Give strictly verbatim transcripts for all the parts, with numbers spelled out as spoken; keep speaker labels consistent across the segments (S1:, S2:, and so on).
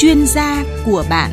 S1: chuyên gia của bạn.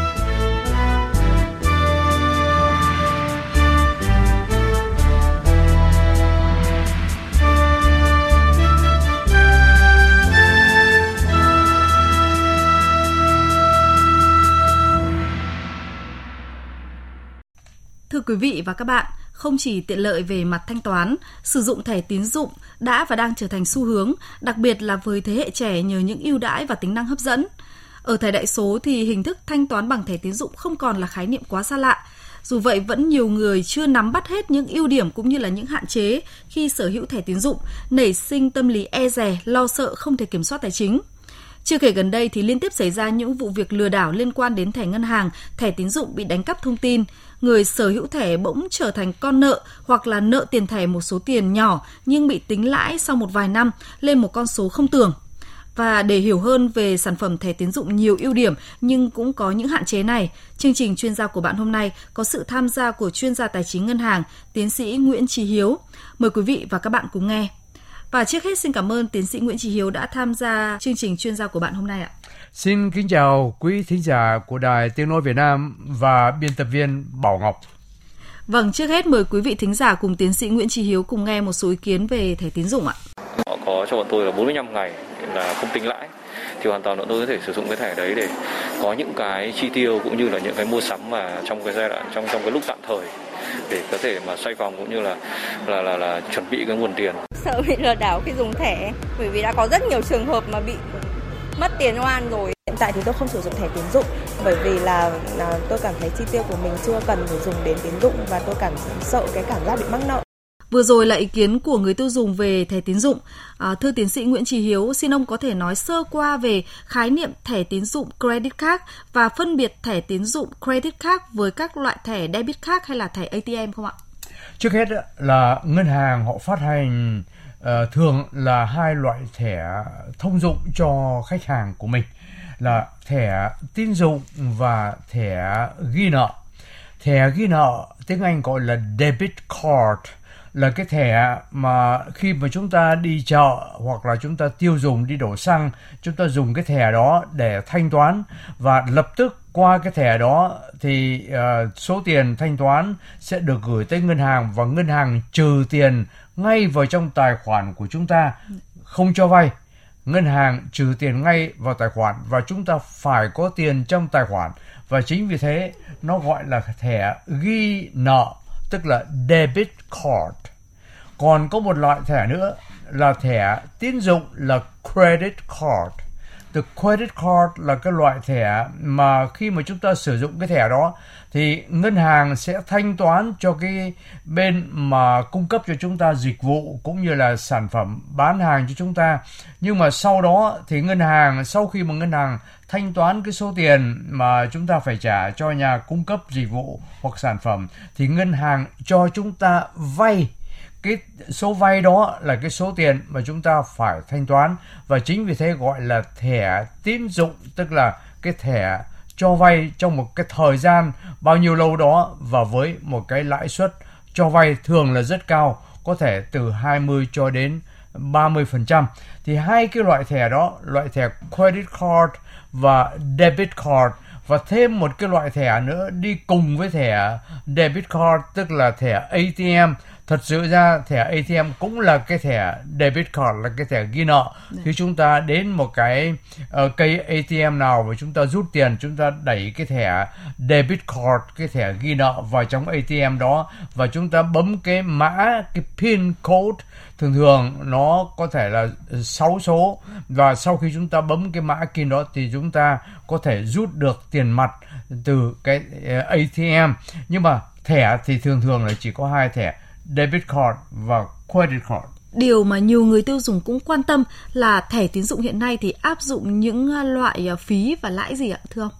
S2: Thưa quý vị và các bạn, không chỉ tiện lợi về mặt thanh toán, sử dụng thẻ tín dụng đã và đang trở thành xu hướng, đặc biệt là với thế hệ trẻ nhờ những ưu đãi và tính năng hấp dẫn. Ở thời đại số thì hình thức thanh toán bằng thẻ tín dụng không còn là khái niệm quá xa lạ. Dù vậy, vẫn nhiều người chưa nắm bắt hết những ưu điểm cũng như là những hạn chế khi sở hữu thẻ tín dụng, nảy sinh tâm lý e dè, lo sợ không thể kiểm soát tài chính. Chưa kể gần đây thì liên tiếp xảy ra những vụ việc lừa đảo liên quan đến thẻ ngân hàng, thẻ tín dụng bị đánh cắp thông tin. Người sở hữu thẻ bỗng trở thành con nợ hoặc là nợ tiền thẻ một số tiền nhỏ nhưng bị tính lãi sau một vài năm lên một con số không tưởng. Và để hiểu hơn về sản phẩm thẻ tín dụng nhiều ưu điểm nhưng cũng có những hạn chế này, chương trình chuyên gia của bạn hôm nay có sự tham gia của chuyên gia tài chính ngân hàng, tiến sĩ Nguyễn Chí Hiếu. Mời quý vị và các bạn cùng nghe. Và trước hết xin cảm ơn tiến sĩ Nguyễn Chí Hiếu đã tham gia chương trình chuyên gia của bạn hôm nay ạ.
S3: Xin kính chào quý thính giả của Đài Tiếng Nói Việt Nam và biên tập viên Bảo Ngọc.
S2: Vâng, trước hết mời quý vị thính giả cùng tiến sĩ Nguyễn Chí Hiếu cùng nghe một số ý kiến về thẻ tín dụng ạ.
S4: Họ có cho bọn tôi là bốn mươi lăm ngày là không tính lãi, thì hoàn toàn bọn tôi có thể sử dụng cái thẻ đấy để có những cái chi tiêu cũng như là những cái mua sắm mà trong cái giai đoạn trong trong cái lúc tạm thời để có thể mà xoay vòng cũng như là là là, là chuẩn bị cái nguồn tiền.
S5: Sợ bị lừa đảo khi dùng thẻ, bởi vì đã có rất nhiều trường hợp mà bị mất tiền oan rồi.
S6: Hiện tại thì tôi không sử dụng thẻ tín dụng bởi vì là, là tôi cảm thấy chi tiêu của mình chưa cần phải dùng đến tín dụng và tôi cảm sợ cái cảm giác bị mắc nợ.
S2: Vừa rồi là ý kiến của người tiêu dùng về thẻ tín dụng. À, thưa tiến sĩ Nguyễn Chí Hiếu, xin ông có thể nói sơ qua về khái niệm thẻ tín dụng credit card và phân biệt thẻ tín dụng credit card với các loại thẻ debit card hay là thẻ a tê em không ạ?
S3: Trước hết là ngân hàng họ phát hành uh, thường là hai loại thẻ thông dụng cho khách hàng của mình là thẻ tín dụng và thẻ ghi nợ. Thẻ ghi nợ tiếng Anh gọi là debit card, là cái thẻ mà khi mà chúng ta đi chợ hoặc là chúng ta tiêu dùng, đi đổ xăng, chúng ta dùng cái thẻ đó để thanh toán và lập tức qua cái thẻ đó thì uh, số tiền thanh toán sẽ được gửi tới ngân hàng và ngân hàng trừ tiền ngay vào trong tài khoản của chúng ta, không cho vay. Ngân hàng trừ tiền ngay vào tài khoản và chúng ta phải có tiền trong tài khoản, và chính vì thế nó gọi là thẻ ghi nợ, tức là debit card. Còn có một loại thẻ nữa là thẻ tín dụng là credit card. The credit card là cái loại thẻ mà khi mà chúng ta sử dụng cái thẻ đó thì ngân hàng sẽ thanh toán cho cái bên mà cung cấp cho chúng ta dịch vụ cũng như là sản phẩm bán hàng cho chúng ta. Nhưng mà sau đó thì ngân hàng, sau khi mà ngân hàng thanh toán cái số tiền mà chúng ta phải trả cho nhà cung cấp dịch vụ hoặc sản phẩm thì ngân hàng cho chúng ta vay. Cái số vay đó là cái số tiền mà chúng ta phải thanh toán, và chính vì thế gọi là thẻ tín dụng, tức là cái thẻ cho vay trong một cái thời gian bao nhiêu lâu đó và với một cái lãi suất cho vay thường là rất cao, có thể từ hai mươi cho đến ba mươi phần trăm. Thì hai cái loại thẻ đó, loại thẻ credit card và debit card, và thêm một cái loại thẻ nữa đi cùng với thẻ debit card, tức là thẻ a tê em. Thật sự ra thẻ a tê em cũng là cái thẻ debit card, là cái thẻ ghi nợ. Dạ. Khi chúng ta đến một cái uh, cây a tê em nào và chúng ta rút tiền, chúng ta đẩy cái thẻ debit card, cái thẻ ghi nợ vào trong a tê em đó và chúng ta bấm cái mã, cái pin code, thường thường nó có thể là sáu số, và sau khi chúng ta bấm cái mã pin đó thì chúng ta có thể rút được tiền mặt từ cái a tê em. Nhưng mà thẻ thì thường thường là chỉ có hai thẻ, debit card và credit card.
S2: Điều mà nhiều người tiêu dùng cũng quan tâm là thẻ tín dụng hiện nay thì áp dụng những loại phí và lãi gì ạ, thưa ông?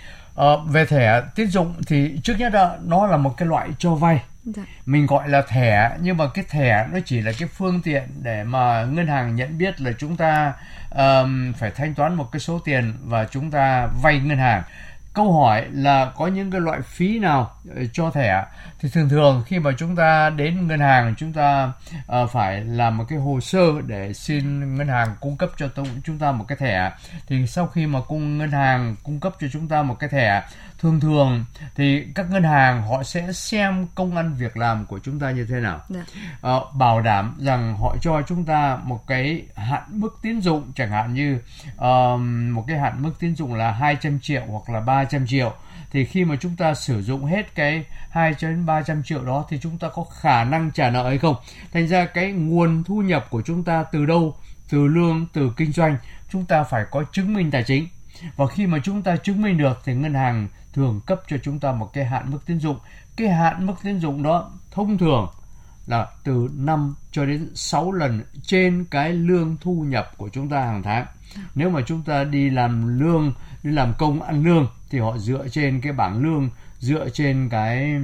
S3: Ờ, về thẻ tín dụng thì trước nhất là nó là một cái loại cho vay. Dạ. Mình gọi là thẻ, nhưng mà cái thẻ nó chỉ là cái phương tiện để mà ngân hàng nhận biết là chúng ta um, phải thanh toán một cái số tiền và chúng ta vay ngân hàng. câu hỏi là có những cái loại phí nào cho thẻ, thì thường thường khi mà chúng ta đến ngân hàng, chúng ta uh, phải làm một cái hồ sơ để xin ngân hàng cung cấp cho chúng ta một cái thẻ. Thì sau khi mà cung ngân hàng cung cấp cho chúng ta một cái thẻ, thường thường thì các ngân hàng họ sẽ xem công ăn việc làm của chúng ta như thế nào, uh, bảo đảm rằng họ cho chúng ta một cái hạn mức tín dụng, chẳng hạn như uh, một cái hạn mức tín dụng là hai trăm triệu hoặc là ba trăm triệu. Thì khi mà chúng ta sử dụng hết cái hai đến ba trăm triệu đó thì chúng ta có khả năng trả nợ hay không. Thành ra cái nguồn thu nhập của chúng ta từ đâu? Từ lương, từ kinh doanh. Chúng ta phải có chứng minh tài chính. Và khi mà chúng ta chứng minh được thì ngân hàng thường cấp cho chúng ta một cái hạn mức tín dụng. Cái hạn mức tín dụng đó thông thường là từ năm cho đến sáu lần trên cái lương thu nhập của chúng ta hàng tháng. Nếu mà chúng ta đi làm lương, đi làm công ăn lương thì họ dựa trên cái bảng lương, dựa trên cái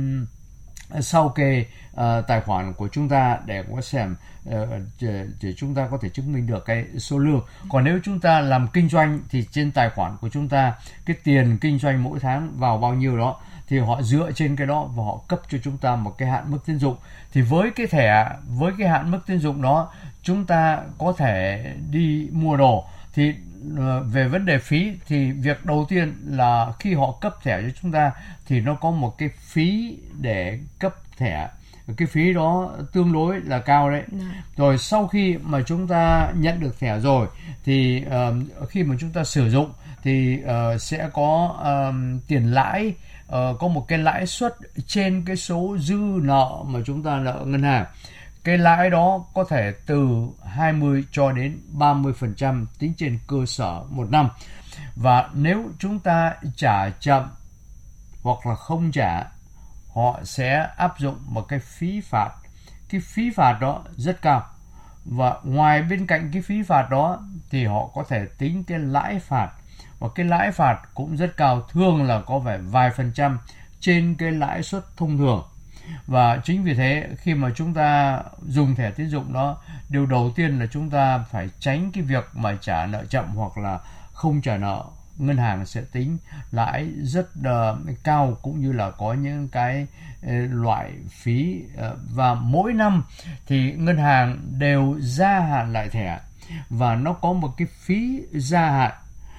S3: sao kê uh, tài khoản của chúng ta để có xem uh, để, để chúng ta có thể chứng minh được cái số lương. Còn nếu chúng ta làm kinh doanh thì trên tài khoản của chúng ta cái tiền kinh doanh mỗi tháng vào bao nhiêu đó thì họ dựa trên cái đó và họ cấp cho chúng ta một cái hạn mức tín dụng. Thì với cái thẻ, với cái hạn mức tín dụng đó, chúng ta có thể đi mua đồ. Thì về vấn đề phí thì việc đầu tiên là khi họ cấp thẻ cho chúng ta thì nó có một cái phí để cấp thẻ. Cái phí đó tương đối là cao đấy. Rồi sau khi mà chúng ta nhận được thẻ rồi thì uh, khi mà chúng ta sử dụng thì uh, sẽ có uh, tiền lãi, uh, có một cái lãi suất trên cái số dư nợ mà chúng ta nợ ngân hàng. Cái lãi đó có thể từ hai mươi cho đến ba mươi phần trăm tính trên cơ sở một năm. Và nếu chúng ta trả chậm hoặc là không trả, họ sẽ áp dụng một cái phí phạt. Cái phí phạt đó rất cao. Và ngoài bên cạnh cái phí phạt đó thì họ có thể tính cái lãi phạt. Và cái lãi phạt cũng rất cao, thường là có vẻ vài phần trăm trên cái lãi suất thông thường. Và chính vì thế khi mà chúng ta dùng thẻ tín dụng đó, điều đầu tiên là chúng ta phải tránh cái việc mà trả nợ chậm hoặc là không trả nợ. Ngân hàng sẽ tính lãi rất uh, cao, cũng như là có những cái uh, loại phí uh, và mỗi năm thì ngân hàng đều gia hạn lại thẻ và nó có một cái phí gia hạn.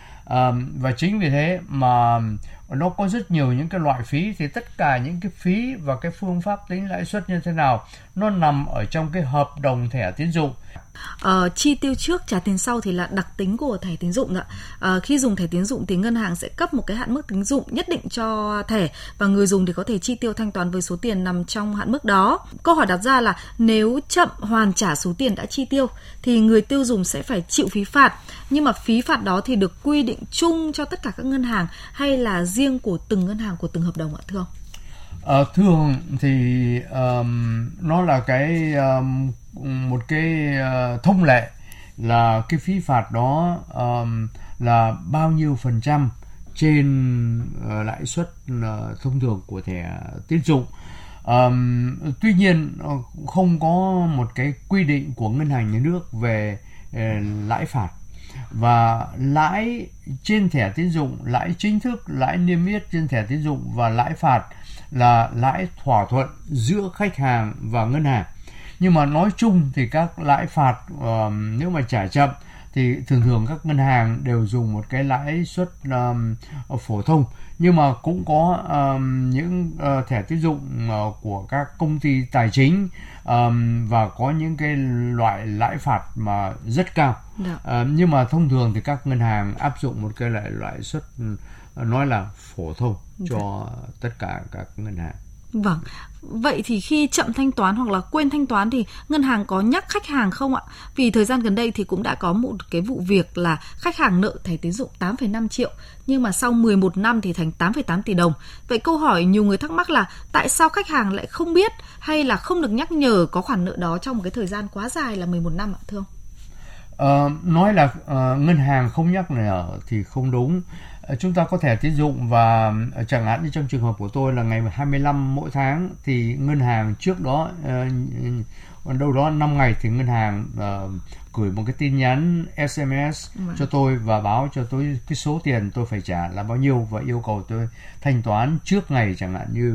S3: Uh, và chính vì thế mà nó có rất nhiều những cái loại phí, thì tất cả những cái phí và cái phương pháp tính lãi suất như thế nào nó nằm ở trong cái hợp đồng thẻ tín dụng.
S2: Ờ, chi tiêu trước trả tiền sau thì là đặc tính của thẻ tín dụng ạ. Ờ, khi dùng thẻ tín dụng thì ngân hàng sẽ cấp một cái hạn mức tín dụng nhất định cho thẻ và người dùng thì có thể chi tiêu thanh toán với số tiền nằm trong hạn mức đó. Câu hỏi đặt ra là nếu chậm hoàn trả số tiền đã chi tiêu thì người tiêu dùng sẽ phải chịu phí phạt, nhưng mà phí phạt đó thì được quy định chung cho tất cả các ngân hàng hay là riêng của từng ngân hàng, của từng hợp đồng ạ thưa ông?
S3: Ờ, thường thì um, nó là cái um, một cái uh, thông lệ là cái phí phạt đó um, là bao nhiêu phần trăm trên uh, lãi suất uh, thông thường của thẻ tín dụng. Um, tuy nhiên uh, không có một cái quy định của ngân hàng nhà nước về uh, lãi phạt. Và lãi trên thẻ tín dụng, lãi chính thức, lãi niêm yết trên thẻ tín dụng và lãi phạt là lãi thỏa thuận giữa khách hàng và ngân hàng. Nhưng mà nói chung thì các lãi phạt uh, nếu mà trả chậm thì thường thường các ngân hàng đều dùng một cái lãi suất um, phổ thông. Nhưng mà cũng có um, những uh, thẻ tín dụng uh, của các công ty tài chính um, và có những cái loại lãi phạt mà rất cao. Uh, nhưng mà thông thường thì các ngân hàng áp dụng một cái loại lãi suất uh, nói là phổ thông cho Được. tất cả các ngân hàng.
S2: Vâng. Vậy thì khi chậm thanh toán hoặc là quên thanh toán thì ngân hàng có nhắc khách hàng không ạ? Vì thời gian gần đây thì cũng đã có một cái vụ việc là khách hàng nợ thẻ tín dụng tám phẩy năm triệu nhưng mà sau mười một năm thì thành tám phẩy tám tỷ đồng. Vậy câu hỏi nhiều người thắc mắc là tại sao khách hàng lại không biết hay là không được nhắc nhở có khoản nợ đó trong một cái thời gian quá dài là mười một năm ạ thưa ông?
S3: Uh, nói là uh, ngân hàng không nhắc nhở thì không đúng. Uh, chúng ta có thẻ tín dụng và uh, chẳng hạn như trong trường hợp của tôi là ngày hai mươi lăm mỗi tháng thì ngân hàng trước đó uh, còn đâu đó năm ngày thì ngân hàng uh, gửi một cái tin nhắn ét em ét
S2: Vâng.
S3: cho tôi và báo cho tôi cái số tiền tôi phải trả là bao nhiêu và yêu cầu tôi thanh toán trước ngày chẳng hạn như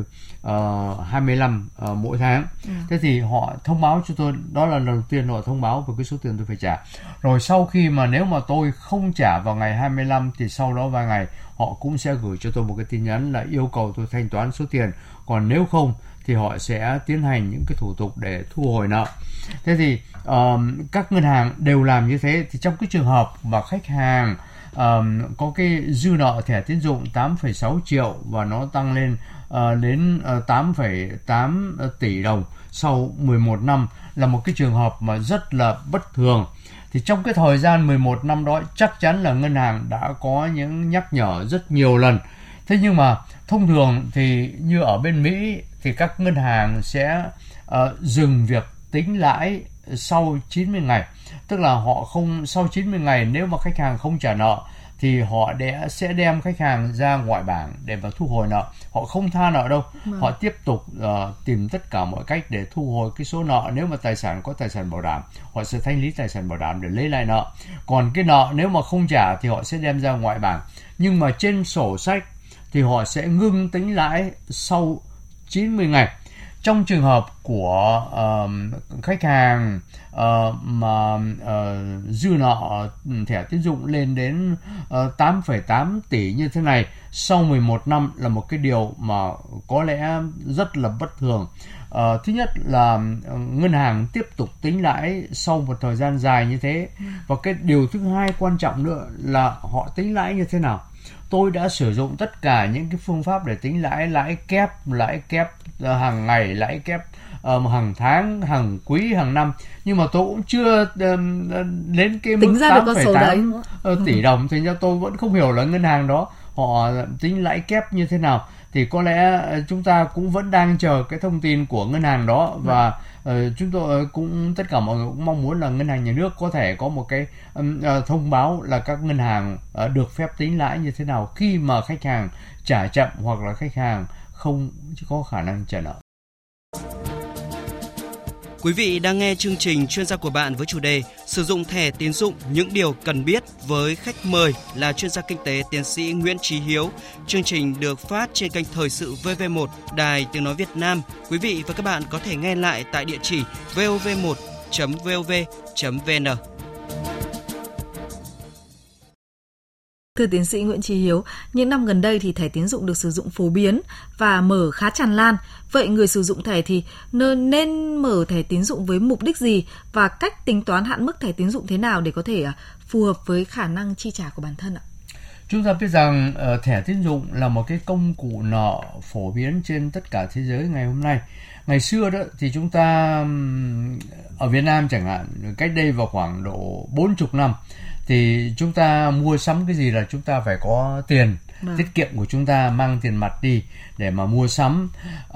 S3: uh, hai mươi lăm uh, mỗi tháng.
S2: Ừ.
S3: Thế thì họ thông báo cho tôi, đó là lần đầu tiên họ thông báo về cái số tiền tôi phải trả. Rồi sau khi mà nếu mà tôi không trả vào ngày hai mươi lăm thì sau đó vài ngày họ cũng sẽ gửi cho tôi một cái tin nhắn là yêu cầu tôi thanh toán số tiền. Còn nếu không thì họ sẽ tiến hành những cái thủ tục để thu hồi nợ. Thế thì um, các ngân hàng đều làm như thế. Thì trong cái trường hợp mà khách hàng um, có cái dư nợ thẻ tín dụng tám phẩy sáu triệu và nó tăng lên uh, đến uh, tám phẩy tám tỷ đồng sau mười một năm là một cái trường hợp mà rất là bất thường. Thì trong cái thời gian mười một năm đó chắc chắn là ngân hàng đã có những nhắc nhở rất nhiều lần. Thế nhưng mà thông thường thì như ở bên Mỹ thì các ngân hàng sẽ uh, dừng việc tính lãi sau chín mươi ngày. Tức là họ không, sau chín mươi ngày nếu mà khách hàng không trả nợ thì họ để, sẽ đem khách hàng ra ngoại bảng để mà thu hồi nợ. Họ không tha nợ đâu. Vâng. Họ tiếp tục uh, tìm tất cả mọi cách để thu hồi cái số nợ. Nếu mà tài sản có tài sản bảo đảm, họ sẽ thanh lý tài sản bảo đảm để lấy lại nợ. Còn cái nợ nếu mà không trả thì họ sẽ đem ra ngoại bảng. Nhưng mà trên sổ sách thì họ sẽ ngưng tính lãi sau chín mươi ngày. Trong trường hợp của uh, khách hàng uh, mà uh, dư nợ thẻ tín dụng lên đến uh, tám phẩy tám tỷ như thế này sau mười một năm là một cái điều mà có lẽ rất là bất thường. Uh, thứ nhất là ngân hàng tiếp tục tính lãi sau một thời gian dài như thế. Và cái điều thứ hai quan trọng nữa là họ tính lãi như thế nào. Tôi đã sử dụng tất cả những cái phương pháp để tính lãi, lãi kép, lãi kép uh, hàng ngày, lãi kép uh, hàng tháng, hàng quý, hàng năm. Nhưng mà tôi cũng chưa uh, đến cái mức tám phẩy tám uh, tỷ đồng. Thì tôi vẫn không hiểu là ngân hàng đó họ tính lãi kép như thế nào. Thì có lẽ chúng ta cũng vẫn đang chờ cái thông tin của ngân hàng đó. Và uh, chúng tôi cũng, tất cả mọi người cũng mong muốn là ngân hàng nhà nước có thể có một cái um, uh, thông báo là các ngân hàng uh, được phép tính lãi như thế nào khi mà khách hàng trả chậm hoặc là khách hàng không có khả năng trả nợ.
S1: Quý vị đang nghe chương trình Chuyên gia của bạn với chủ đề sử dụng thẻ tín dụng, những điều cần biết, với khách mời là chuyên gia kinh tế tiến sĩ Nguyễn Chí Hiếu. Chương trình được phát trên kênh Thời sự vê vê một, Đài Tiếng nói Việt Nam. Quý vị và các bạn có thể nghe lại tại địa chỉ vov một chấm vov chấm vn.
S2: Thưa tiến sĩ Nguyễn Chí Hiếu, những năm gần đây thì thẻ tín dụng được sử dụng phổ biến và mở khá tràn lan. Vậy người sử dụng thẻ thì nên mở thẻ tín dụng với mục đích gì và cách tính toán hạn mức thẻ tín dụng thế nào để có thể phù hợp với khả năng chi trả của bản thân ạ?
S3: Chúng ta biết rằng uh, thẻ tín dụng là một cái công cụ nợ phổ biến trên tất cả thế giới ngày hôm nay. Ngày xưa đó thì chúng ta um, ở Việt Nam chẳng hạn, cách đây vào khoảng độ bốn mươi năm thì chúng ta mua sắm cái gì là chúng ta phải có tiền. Vâng. Tiết kiệm của chúng ta mang tiền mặt đi để mà mua sắm.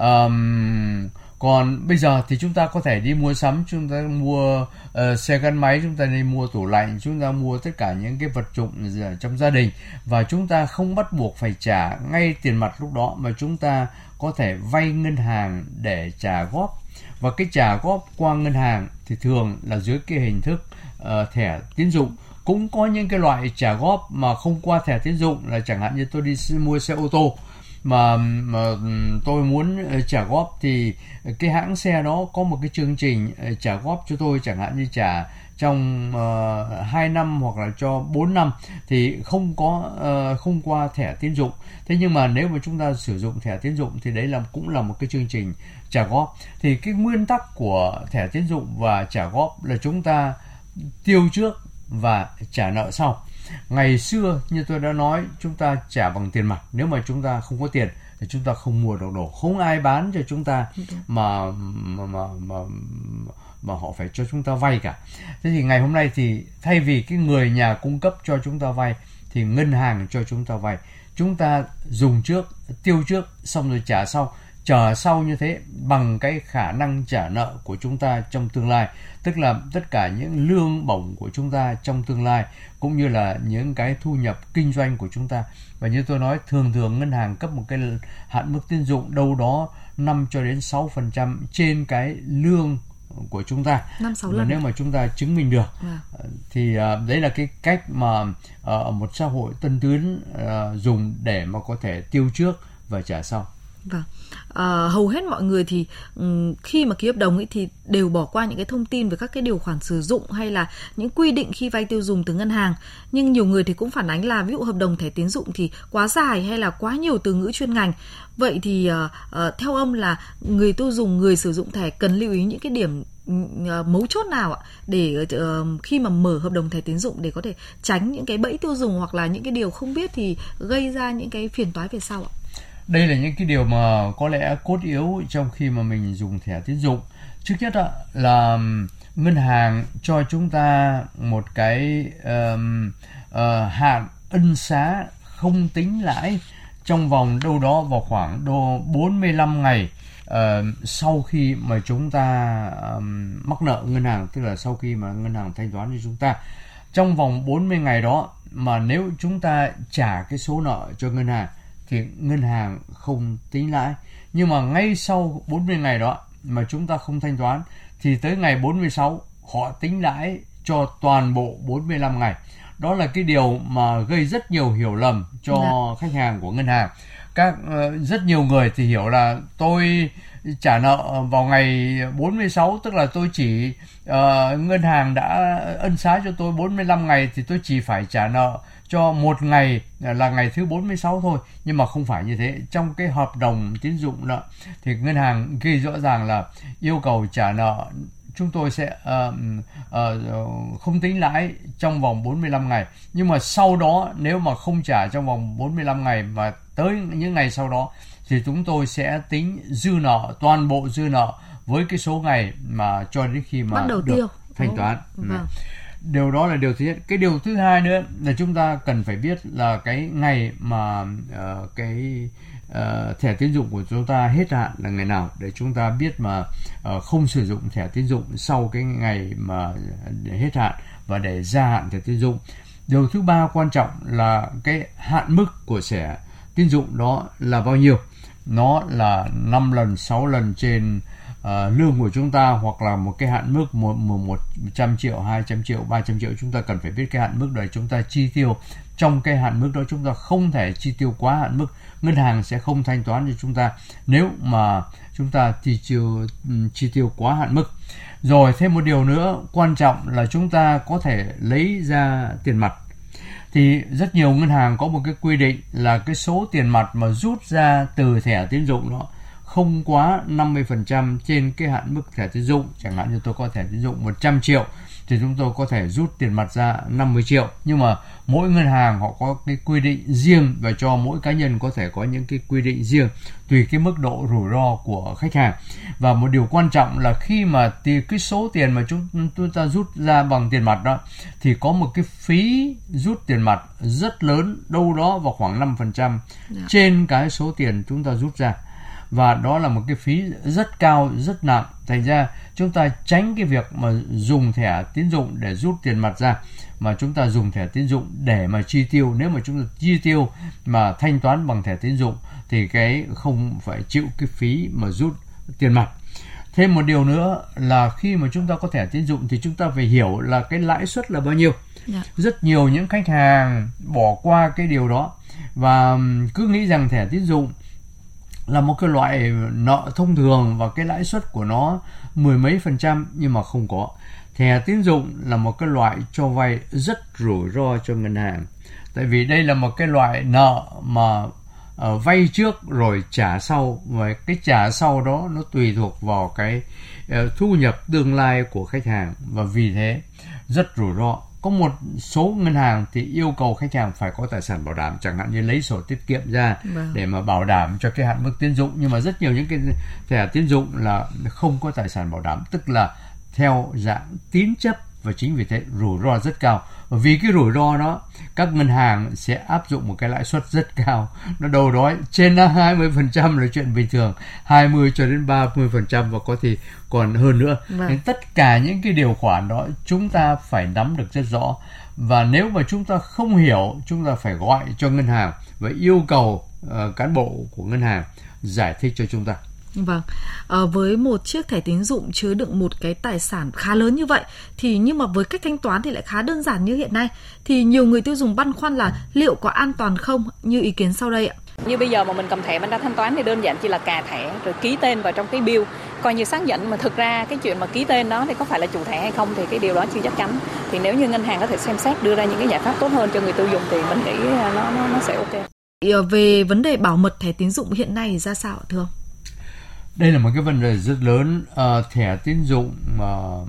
S3: Um, còn bây giờ thì chúng ta có thể đi mua sắm, chúng ta mua uh, xe gắn máy, chúng ta đi mua tủ lạnh, chúng ta mua tất cả những cái vật dụng trong gia đình, và chúng ta không bắt buộc phải trả ngay tiền mặt lúc đó, mà chúng ta có thể vay ngân hàng để trả góp. Và cái trả góp qua ngân hàng thì thường là dưới cái hình thức uh, thẻ tín dụng. Cũng có những cái loại trả góp mà không qua thẻ tín dụng, là chẳng hạn như tôi đi mua xe ô tô mà, mà tôi muốn trả góp thì cái hãng xe đó có một cái chương trình trả góp cho tôi, chẳng hạn như trả trong uh, hai năm hoặc là cho bốn năm thì không có uh, không qua thẻ tín dụng. Thế nhưng mà nếu mà chúng ta sử dụng thẻ tín dụng thì đấy là cũng là một cái chương trình trả góp. Thì cái nguyên tắc của thẻ tín dụng và trả góp là chúng ta tiêu trước và trả nợ sau. Ngày xưa như tôi đã nói, chúng ta trả bằng tiền mặt. Nếu mà chúng ta không có tiền thì chúng ta không mua được đồ, không ai bán cho chúng ta mà mà mà mà, mà họ phải cho chúng ta vay cả. Thế thì ngày hôm nay thì thay vì cái người nhà cung cấp cho chúng ta vay thì ngân hàng cho chúng ta vay. Chúng ta dùng trước, tiêu trước, xong rồi trả sau. Trả sau như thế bằng cái khả năng trả nợ của chúng ta trong tương lai. Tức là tất cả những lương bổng của chúng ta trong tương lai, cũng như là những cái thu nhập kinh doanh của chúng ta. Và như tôi nói, thường thường ngân hàng cấp một cái hạn mức tín dụng đâu đó năm cho đến sáu phần trăm trên cái lương của chúng ta.
S2: năm sáu lần.
S3: Nếu mà chúng ta chứng minh được
S2: à.
S3: thì uh, đấy là cái cách mà uh, một xã hội tân tiến uh, dùng để mà có thể tiêu trước và trả sau.
S2: Vâng. À, hầu hết mọi người thì um, khi mà ký hợp đồng ấy thì đều bỏ qua những cái thông tin về các cái điều khoản sử dụng hay là những quy định khi vay tiêu dùng từ ngân hàng. Nhưng nhiều người thì cũng phản ánh là ví dụ hợp đồng thẻ tín dụng thì quá dài hay là quá nhiều từ ngữ chuyên ngành. Vậy thì uh, uh, theo ông là người tiêu dùng, người sử dụng thẻ cần lưu ý những cái điểm uh, mấu chốt nào ạ để uh, khi mà mở hợp đồng thẻ tín dụng để có thể tránh những cái bẫy tiêu dùng hoặc là những cái điều không biết thì gây ra những cái phiền toái về sau ạ?
S3: Đây là những cái điều mà có lẽ cốt yếu trong khi mà mình dùng thẻ tín dụng. Trước nhất là ngân hàng cho chúng ta một cái um, uh, hạn ân xá không tính lãi trong vòng đâu đó vào khoảng đô bốn mươi lăm ngày uh, sau khi mà chúng ta um, mắc nợ ngân hàng, tức là sau khi mà ngân hàng thanh toán cho chúng ta. Trong vòng bốn mươi ngày đó mà nếu chúng ta trả cái số nợ cho ngân hàng thì ngân hàng không tính lãi. Nhưng mà ngay sau bốn mươi ngày đó mà chúng ta không thanh toán thì tới ngày bốn mươi sáu họ tính lãi cho toàn bộ bốn mươi lăm ngày. Đó là cái điều mà gây rất nhiều hiểu lầm cho dạ. khách hàng của ngân hàng. Các uh, rất nhiều người thì hiểu là tôi trả nợ vào ngày bốn mươi sáu, tức là tôi chỉ uh, ngân hàng đã ân xá cho tôi bốn mươi lăm ngày thì tôi chỉ phải trả nợ cho một ngày là ngày thứ bốn mươi sáu thôi. Nhưng mà không phải như thế. Trong cái hợp đồng tín dụng nợ thì ngân hàng ghi rõ ràng là yêu cầu trả nợ chúng tôi sẽ uh, uh, không tính lãi trong vòng bốn mươi lăm ngày. Nhưng mà sau đó nếu mà không trả trong vòng bốn mươi lăm ngày và tới những ngày sau đó thì chúng tôi sẽ tính dư nợ, toàn bộ dư nợ với cái số ngày mà cho đến khi mà được tiêu. thanh toán. Vâng. Điều đó là điều thứ nhất. Cái điều thứ hai nữa là chúng ta cần phải biết là cái ngày mà uh, cái uh, thẻ tín dụng của chúng ta hết hạn là ngày nào để chúng ta biết mà uh, không sử dụng thẻ tín dụng sau cái ngày mà hết hạn và để gia hạn thẻ tín dụng. Điều thứ ba quan trọng là cái hạn mức của thẻ tín dụng đó là bao nhiêu. Nó là năm lần, sáu lần trên uh, lương của chúng ta, hoặc là một cái hạn mức một, một trăm triệu, hai trăm triệu, ba trăm triệu. Chúng ta cần phải biết cái hạn mức đấy chúng ta chi tiêu. Trong cái hạn mức đó chúng ta không thể chi tiêu quá hạn mức. Ngân hàng sẽ không thanh toán cho chúng ta nếu mà chúng ta chi tiêu, chi tiêu quá hạn mức. Rồi thêm một điều nữa quan trọng là chúng ta có thể lấy ra tiền mặt. Thì rất nhiều ngân hàng có một cái quy định là cái số tiền mặt mà rút ra từ thẻ tín dụng đó không quá năm mươi phần trăm trên cái hạn mức thẻ tín dụng. Chẳng hạn như tôi có thẻ tín dụng một trăm triệu thì chúng tôi có thể rút tiền mặt ra năm mươi triệu. Nhưng mà mỗi ngân hàng họ có cái quy định riêng và cho mỗi cá nhân có thể có những cái quy định riêng tùy cái mức độ rủi ro của khách hàng. Và một điều quan trọng là khi mà thì cái số tiền mà chúng, chúng ta rút ra bằng tiền mặt đó thì có một cái phí rút tiền mặt rất lớn, đâu đó vào khoảng năm phần trăm trên cái số tiền chúng ta rút ra. Và đó là một cái phí rất cao, rất nặng. Thành ra chúng ta tránh cái việc mà dùng thẻ tín dụng để rút tiền mặt ra, mà chúng ta dùng thẻ tín dụng để mà chi tiêu. Nếu mà chúng ta chi tiêu mà thanh toán bằng thẻ tín dụng thì cái không phải chịu cái phí mà rút tiền mặt. Thêm một điều nữa là khi mà chúng ta có thẻ tín dụng thì chúng ta phải hiểu là cái lãi suất là bao nhiêu. Yeah. Rất nhiều những khách hàng bỏ qua cái điều đó và cứ nghĩ rằng thẻ tín dụng là một cái loại nợ thông thường và cái lãi suất của nó mười mấy phần trăm, nhưng mà không có. Thẻ tín dụng là một cái loại cho vay rất rủi ro cho ngân hàng. Tại vì đây là một cái loại nợ mà uh, vay trước rồi trả sau, và cái trả sau đó nó tùy thuộc vào cái uh, thu nhập tương lai của khách hàng, và vì thế rất rủi ro. Có một số ngân hàng thì yêu cầu khách hàng phải có tài sản bảo đảm, chẳng hạn như lấy sổ tiết kiệm ra vâng. để mà bảo đảm cho cái hạn mức tín dụng. Nhưng mà rất nhiều những cái thẻ tín dụng là không có tài sản bảo đảm, tức là theo dạng tín chấp, và chính vì thế rủi ro rất cao. Và vì cái rủi ro đó, các ngân hàng sẽ áp dụng một cái lãi suất rất cao, nó đâu đó trên hai mươi phần trăm là chuyện bình thường, hai mươi cho đến ba mươi phần trăm và có thể còn hơn nữa. Vâng. Nên tất cả những cái điều khoản đó chúng ta phải nắm được rất rõ, và nếu mà chúng ta không hiểu, chúng ta phải gọi cho ngân hàng và yêu cầu uh, cán bộ của ngân hàng giải thích cho chúng ta.
S2: Vâng, à, với một chiếc thẻ tín dụng chứa đựng một cái tài sản khá lớn như vậy thì nhưng mà với cách thanh toán thì lại khá đơn giản như hiện nay, thì nhiều người tiêu dùng băn khoăn là liệu có an toàn không, như ý kiến sau đây ạ.
S7: Như bây giờ mà mình cầm thẻ mình đã thanh toán thì đơn giản chỉ là cà thẻ rồi ký tên vào trong cái bill coi như xác nhận, mà thực ra cái chuyện mà ký tên đó thì có phải là chủ thẻ hay không thì cái điều đó chưa chắc chắn. Thì nếu như ngân hàng có thể xem xét đưa ra những cái giải pháp tốt hơn cho người tiêu dùng thì mình nghĩ nó nó nó sẽ ok.
S2: Về vấn đề bảo mật thẻ tín dụng hiện nay ra sao ạ thưa ông?
S3: Đây là một cái vấn đề rất lớn. À, thẻ tín dụng uh,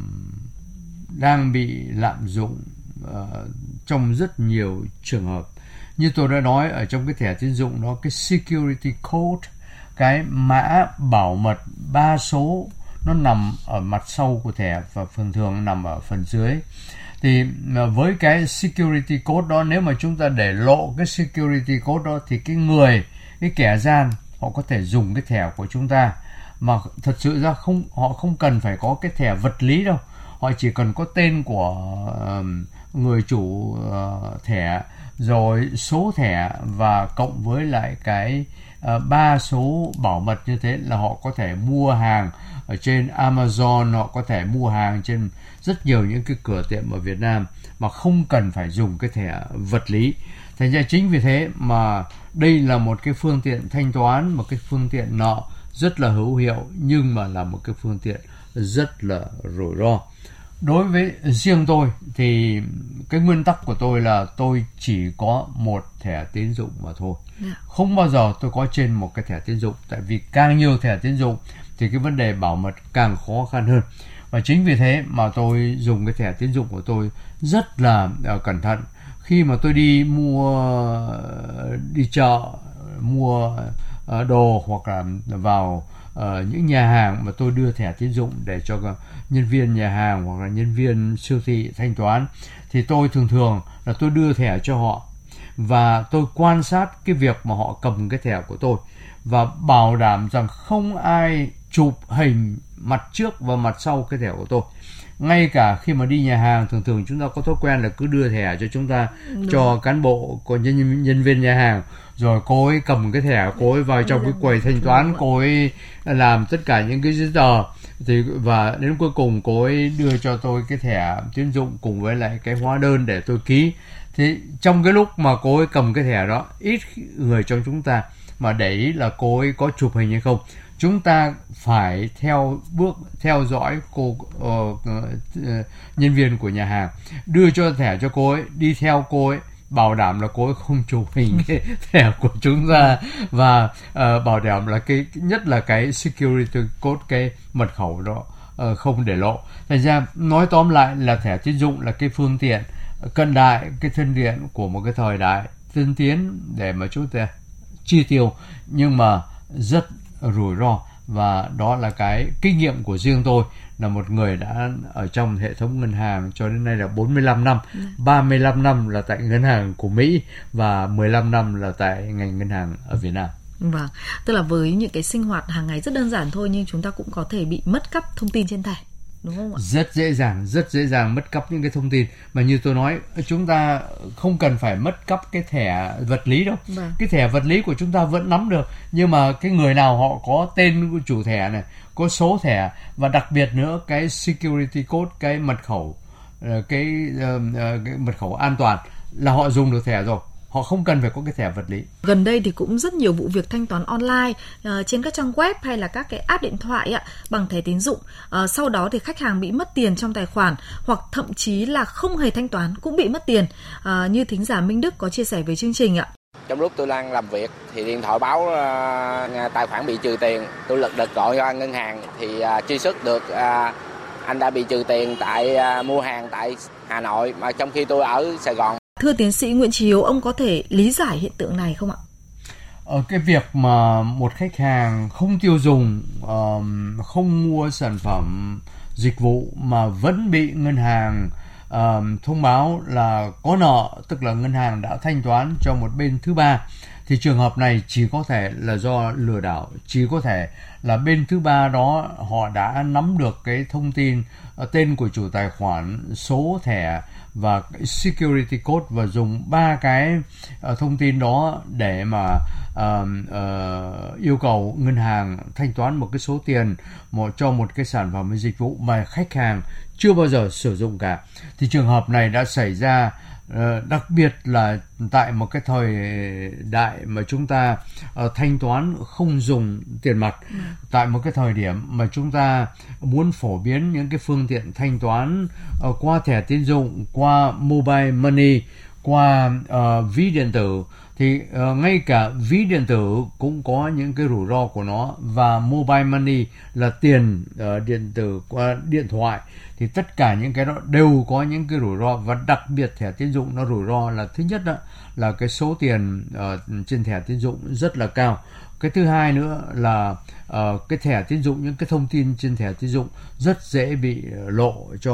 S3: đang bị lạm dụng uh, trong rất nhiều trường hợp. Như tôi đã nói, ở trong cái thẻ tín dụng đó, cái security code, cái mã bảo mật ba số, nó nằm ở mặt sau của thẻ và thường thường nằm ở phần dưới. Thì với cái security code đó, nếu mà chúng ta để lộ cái security code đó thì cái người, cái kẻ gian, họ có thể dùng cái thẻ của chúng ta mà thật sự ra không, họ không cần phải có cái thẻ vật lý đâu, họ chỉ cần có tên của uh, người chủ uh, thẻ, rồi số thẻ và cộng với lại cái ba uh, số bảo mật như thế là họ có thể mua hàng ở trên Amazon, họ có thể mua hàng trên rất nhiều những cái cửa tiệm ở Việt Nam mà không cần phải dùng cái thẻ vật lý. Thành ra chính vì thế mà đây là một cái phương tiện thanh toán, một cái phương tiện nợ rất là hữu hiệu, nhưng mà là một cái phương tiện rất là rủi ro. Đối với riêng tôi thì cái nguyên tắc của tôi là tôi chỉ có một thẻ tín dụng mà thôi. Không bao giờ tôi có trên một cái thẻ tín dụng, tại vì càng nhiều thẻ tín dụng thì cái vấn đề bảo mật càng khó khăn hơn. Và chính vì thế mà tôi dùng cái thẻ tín dụng của tôi rất là uh, cẩn thận. Khi mà tôi đi mua, đi chợ, mua uh, đồ hoặc là vào uh, những nhà hàng mà tôi đưa thẻ tín dụng để cho nhân viên nhà hàng hoặc là nhân viên siêu thị thanh toán, thì tôi thường thường là tôi đưa thẻ cho họ và tôi quan sát cái việc mà họ cầm cái thẻ của tôi và bảo đảm rằng không ai chụp hình mặt trước và mặt sau cái thẻ của tôi. Ngay cả khi mà đi nhà hàng, thường thường chúng ta có thói quen là cứ đưa thẻ cho chúng ta, đúng, cho cán bộ, của nhân, nhân viên nhà hàng, rồi cô ấy cầm cái thẻ, cô ấy vào trong cái quầy thanh toán, cô ấy làm tất cả những cái giấy tờ, thì và đến cuối cùng cô ấy đưa cho tôi cái thẻ tín dụng cùng với lại cái hóa đơn để tôi ký. Thì trong cái lúc mà cô ấy cầm cái thẻ đó, ít người trong chúng ta mà để ý là cô ấy có chụp hình hay không. Chúng ta phải theo bước theo dõi cô uh, uh, nhân viên của nhà hàng, đưa cho thẻ cho cô ấy, đi theo cô ấy, bảo đảm là cô ấy không chụp hình cái thẻ của chúng ta và uh, bảo đảm là cái nhất là cái security code, cái mật khẩu đó uh, không để lộ. Thành ra nói tóm lại là thẻ tín dụng là cái phương tiện cận đại, cái thân thiện của một cái thời đại tiên tiến để mà chúng ta chi tiêu, nhưng mà rất rủi ro. Và đó là cái kinh nghiệm của riêng tôi, là một người đã ở trong hệ thống ngân hàng cho đến nay là bốn mươi lăm năm, ba mươi lăm năm là tại ngân hàng của Mỹ và mười lăm năm là tại ngành ngân hàng ở Việt Nam.
S2: Vâng, tức là với những cái sinh hoạt hàng ngày rất đơn giản thôi nhưng chúng ta cũng có thể bị mất cắp thông tin trên thẻ, đúng không ạ?
S3: Rất dễ dàng, rất dễ dàng mất cắp những cái thông tin. Mà như tôi nói, chúng ta không cần phải mất cắp cái thẻ vật lý đâu. Vâng. Cái thẻ vật lý của chúng ta vẫn nắm được. Nhưng mà cái người nào họ có tên của chủ thẻ này, có số thẻ, và đặc biệt nữa cái security code, cái mật khẩu, cái, uh, cái mật khẩu an toàn là họ dùng được thẻ rồi. Họ không cần phải có cái thẻ vật lý.
S2: Gần đây thì cũng rất nhiều vụ việc thanh toán online uh, trên các trang web hay là các cái app điện thoại ạ, bằng thẻ tín dụng. Uh, sau đó thì khách hàng bị mất tiền trong tài khoản hoặc thậm chí là không hề thanh toán cũng bị mất tiền. Uh, như thính giả Minh Đức có chia sẻ với chương trình ạ.
S8: Trong lúc tôi đang làm việc thì điện thoại báo uh, tài khoản bị trừ tiền. Tôi lật đật gọi ra ngân hàng thì uh, truy xuất được uh, anh đã bị trừ tiền tại uh, mua hàng tại Hà Nội mà trong khi tôi ở Sài Gòn.
S2: Thưa tiến sĩ Nguyễn Chí Hiếu, ông có thể lý giải hiện tượng này không ạ?
S3: Ở cái việc mà một khách hàng không tiêu dùng, um, không mua sản phẩm dịch vụ mà vẫn bị ngân hàng um, thông báo là có nợ, tức là ngân hàng đã thanh toán cho một bên thứ ba, thì trường hợp này chỉ có thể là do lừa đảo, chỉ có thể là bên thứ ba đó họ đã nắm được cái thông tin tên của chủ tài khoản, số thẻ và security code và dùng ba cái uh, thông tin đó để mà uh, uh, yêu cầu ngân hàng thanh toán một cái số tiền một cho một cái sản phẩm hay dịch vụ mà khách hàng chưa bao giờ sử dụng cả. Thì trường hợp này đã xảy ra, uh, đặc biệt là tại một cái thời đại mà chúng ta uh, thanh toán không dùng tiền mặt, ừ. tại một cái thời điểm mà chúng ta muốn phổ biến những cái phương tiện thanh toán uh, qua thẻ tín dụng, qua mobile money, qua uh, ví điện tử, thì uh, ngay cả ví điện tử cũng có những cái rủi ro của nó, và mobile money là tiền uh, điện tử qua điện thoại, thì tất cả những cái đó đều có những cái rủi ro. Và đặc biệt thẻ tín dụng nó rủi ro là thứ nhất đó, là cái số tiền uh, trên thẻ tín dụng rất là cao. Cái thứ hai nữa là uh, cái thẻ tín dụng, những cái thông tin trên thẻ tín dụng rất dễ bị lộ cho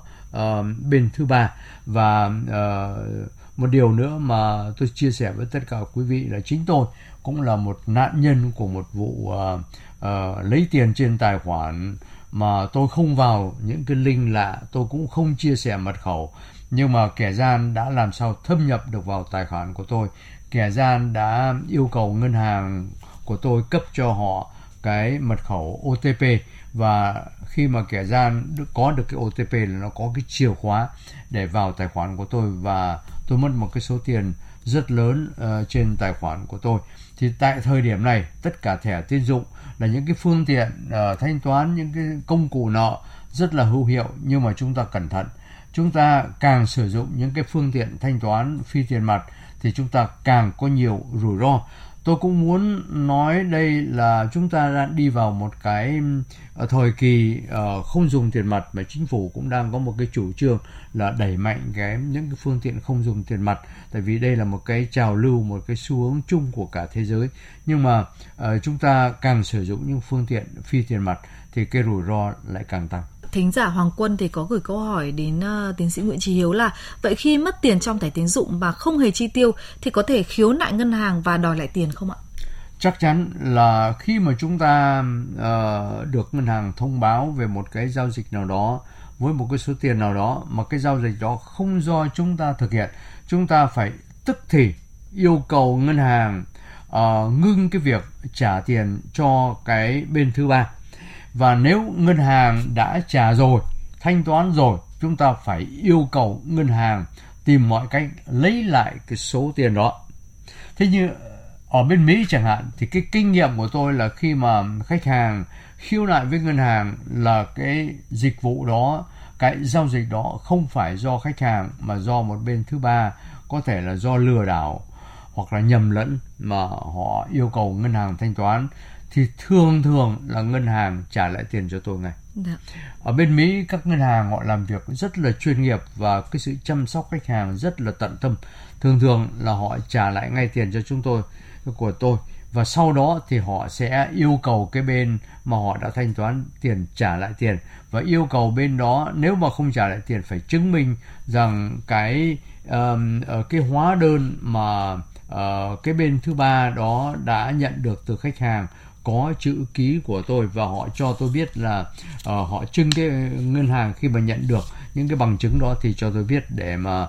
S3: uh, bên thứ ba. Và uh, một điều nữa mà tôi chia sẻ với tất cả quý vị là chính tôi cũng là một nạn nhân của một vụ uh, uh, lấy tiền trên tài khoản mà tôi không vào những cái link lạ, tôi cũng không chia sẻ mật khẩu, nhưng mà kẻ gian đã làm sao thâm nhập được vào tài khoản của tôi. Kẻ gian đã yêu cầu ngân hàng của tôi cấp cho họ cái mật khẩu ô tê pê, và khi mà kẻ gian có được cái ô tê pê là nó có cái chìa khóa để vào tài khoản của tôi, và tôi mất một cái số tiền rất lớn uh, trên tài khoản của tôi. Thì tại thời điểm này, tất cả thẻ tín dụng là những cái phương tiện uh, thanh toán, những cái công cụ nợ rất là hữu hiệu, nhưng mà chúng ta cẩn thận. Chúng ta càng sử dụng những cái phương tiện thanh toán phi tiền mặt thì chúng ta càng có nhiều rủi ro. Tôi cũng muốn nói đây là chúng ta đang đi vào một cái thời kỳ uh, không dùng tiền mặt, mà chính phủ cũng đang có một cái chủ trương là đẩy mạnh cái những cái phương tiện không dùng tiền mặt, tại vì đây là một cái trào lưu, một cái xu hướng chung của cả thế giới. Nhưng mà uh, chúng ta càng sử dụng những phương tiện phi tiền mặt thì cái rủi ro lại càng tăng.
S2: Thính giả Hoàng Quân thì có gửi câu hỏi đến uh, tiến sĩ Nguyễn Chí Hiếu là vậy khi mất tiền trong thẻ tín dụng mà không hề chi tiêu thì có thể khiếu nại ngân hàng và đòi lại tiền không ạ?
S3: Chắc chắn là khi mà chúng ta uh, được ngân hàng thông báo về một cái giao dịch nào đó với một cái số tiền nào đó mà cái giao dịch đó không do chúng ta thực hiện, chúng ta phải tức thì yêu cầu ngân hàng uh, ngưng cái việc trả tiền cho cái bên thứ ba. Và nếu ngân hàng đã trả rồi, thanh toán rồi, chúng ta phải yêu cầu ngân hàng tìm mọi cách lấy lại cái số tiền đó. Thế như ở bên Mỹ chẳng hạn, thì cái kinh nghiệm của tôi là khi mà khách hàng khiếu nại với ngân hàng là cái dịch vụ đó, cái giao dịch đó không phải do khách hàng mà do một bên thứ ba, có thể là do lừa đảo hoặc là nhầm lẫn mà họ yêu cầu ngân hàng thanh toán, thì thường thường là ngân hàng trả lại tiền cho tôi ngay. Được. Ở bên Mỹ, các ngân hàng họ làm việc rất là chuyên nghiệp và cái sự chăm sóc khách hàng rất là tận tâm. Thường thường là họ trả lại ngay tiền cho chúng tôi, của tôi, và sau đó thì họ sẽ yêu cầu cái bên mà họ đã thanh toán tiền trả lại tiền, và yêu cầu bên đó nếu mà không trả lại tiền phải chứng minh rằng cái um, cái hóa đơn mà uh, cái bên thứ ba đó đã nhận được từ khách hàng có chữ ký của tôi, và họ cho tôi biết là uh, họ trưng cái ngân hàng khi mà nhận được những cái bằng chứng đó thì cho tôi biết để mà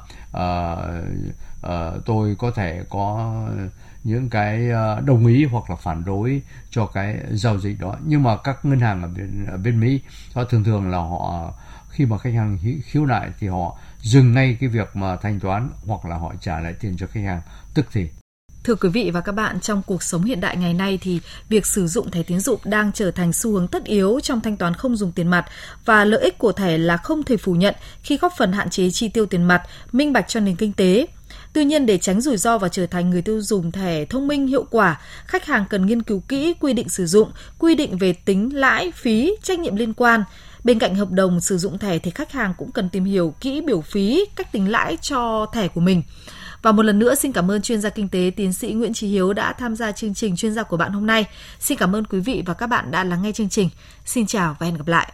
S3: uh, uh, tôi có thể có những cái uh, đồng ý hoặc là phản đối cho cái giao dịch đó. Nhưng mà các ngân hàng ở bên, ở bên Mỹ họ thường thường là họ khi mà khách hàng khiếu nại thì họ dừng ngay cái việc mà thanh toán hoặc là họ trả lại tiền cho khách hàng tức thì.
S2: Thưa quý vị và các bạn, trong cuộc sống hiện đại ngày nay thì việc sử dụng thẻ tín dụng đang trở thành xu hướng tất yếu trong thanh toán không dùng tiền mặt, và lợi ích của thẻ là không thể phủ nhận khi góp phần hạn chế chi tiêu tiền mặt, minh bạch cho nền kinh tế. Tuy nhiên, để tránh rủi ro và trở thành người tiêu dùng thẻ thông minh hiệu quả, khách hàng cần nghiên cứu kỹ quy định sử dụng, quy định về tính lãi, phí, trách nhiệm liên quan. Bên cạnh hợp đồng sử dụng thẻ thì khách hàng cũng cần tìm hiểu kỹ biểu phí, cách tính lãi cho thẻ của mình. Và một lần nữa xin cảm ơn chuyên gia kinh tế tiến sĩ Nguyễn Chí Hiếu đã tham gia chương trình Chuyên gia của bạn hôm nay. Xin cảm ơn quý vị và các bạn đã lắng nghe chương trình. Xin chào và hẹn gặp lại.